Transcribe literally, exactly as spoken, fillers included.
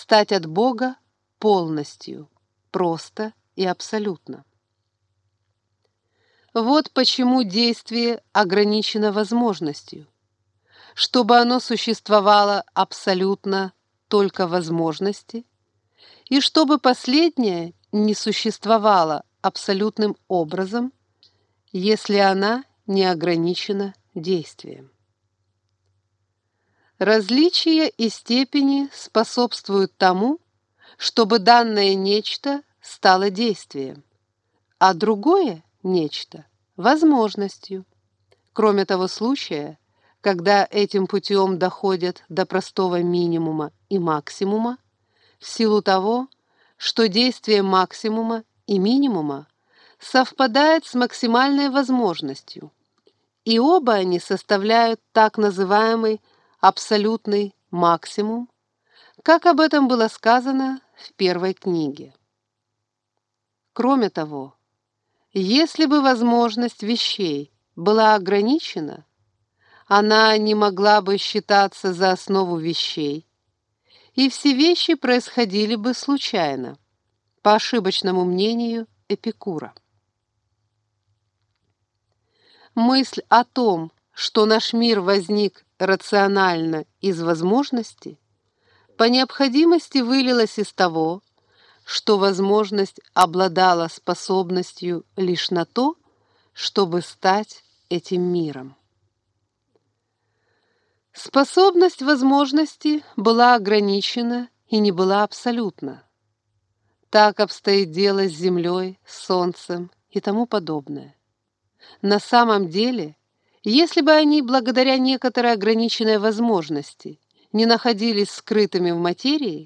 отстать от Бога полностью, просто и абсолютно. Вот почему действие ограничено возможностью. Чтобы оно существовало абсолютно только в возможности, и чтобы последнее не существовало абсолютным образом, если она не ограничена действием. Различия и степени способствуют тому, чтобы данное нечто стало действием, а другое нечто – возможностью. Кроме того случая, когда этим путем доходят до простого минимума и максимума, в силу того, что действие максимума и минимума совпадает с максимальной возможностью, и оба они составляют так называемый абсолютный максимум, как об этом было сказано в первой книге. Кроме того, если бы возможность вещей была ограничена, она не могла бы считаться за основу вещей, и все вещи происходили бы случайно, по ошибочному мнению Эпикура. Мысль о том, что наш мир возник рационально из возможности, по необходимости вылилась из того, что возможность обладала способностью лишь на то, чтобы стать этим миром. Способность возможности была ограничена и не была абсолютна. Так обстоит дело с Землей, Солнцем и тому подобное. На самом деле, если бы они, благодаря некоторой ограниченной возможности, не находились скрытыми в материи,